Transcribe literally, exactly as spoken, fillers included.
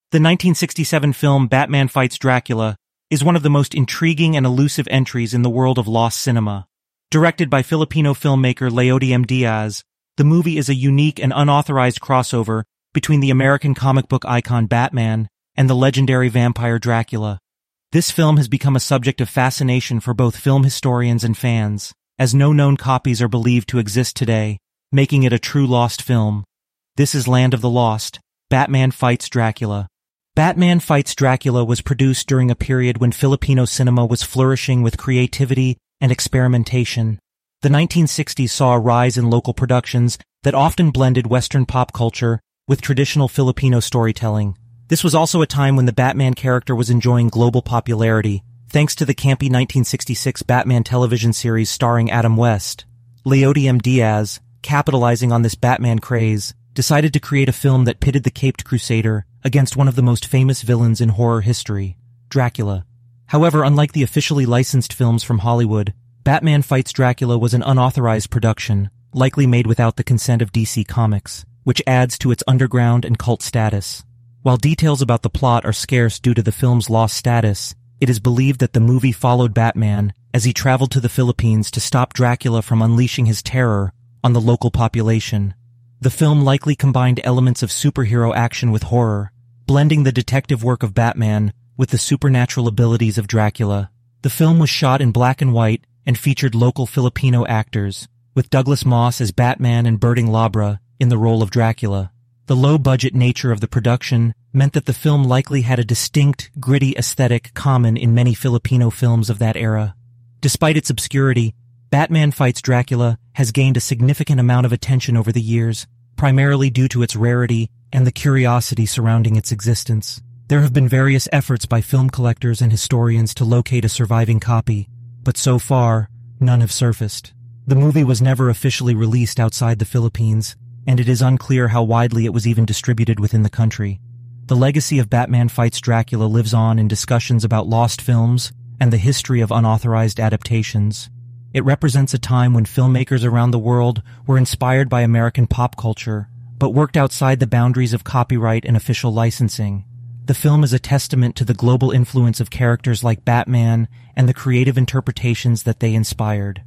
The nineteen sixty-seven film Batman Fights Dracula is one of the most intriguing and elusive entries in the world of lost cinema. Directed by Filipino filmmaker Leody M. Diaz, the movie is a unique and unauthorized crossover between the American comic book icon Batman and the legendary vampire Dracula. This film has become a subject of fascination for both film historians and fans, as no known copies are believed to exist today, making it a true lost film. This is Land of the Lost, Batman Fights Dracula. Batman Fights Dracula was produced during a period when Filipino cinema was flourishing with creativity and experimentation. The nineteen sixties saw a rise in local productions that often blended Western pop culture with traditional Filipino storytelling. This was also a time when the Batman character was enjoying global popularity, thanks to the campy nineteen sixty-six Batman television series starring Adam West. Leody M. Diaz, capitalizing on this Batman craze, decided to create a film that pitted the caped crusader against one of the most famous villains in horror history, Dracula. However, unlike the officially licensed films from Hollywood, Batman Fights Dracula was an unauthorized production, likely made without the consent of D C Comics, which adds to its underground and cult status. While details about the plot are scarce due to the film's lost status, it is believed that the movie followed Batman as he traveled to the Philippines to stop Dracula from unleashing his terror on the local population. The film likely combined elements of superhero action with horror, blending the detective work of Batman with the supernatural abilities of Dracula. The film was shot in black and white and featured local Filipino actors, with Douglas Moss as Batman and Berting Labra in the role of Dracula. The low-budget nature of the production meant that the film likely had a distinct, gritty aesthetic common in many Filipino films of that era. Despite its obscurity, Batman Fights Dracula has gained a significant amount of attention over the years, primarily due to its rarity and the curiosity surrounding its existence. There have been various efforts by film collectors and historians to locate a surviving copy, but so far, none have surfaced. The movie was never officially released outside the Philippines, and it is unclear how widely it was even distributed within the country. The legacy of Batman Fights Dracula lives on in discussions about lost films and the history of unauthorized adaptations. It represents a time when filmmakers around the world were inspired by American pop culture, but worked outside the boundaries of copyright and official licensing. The film is a testament to the global influence of characters like Batman and the creative interpretations that they inspired.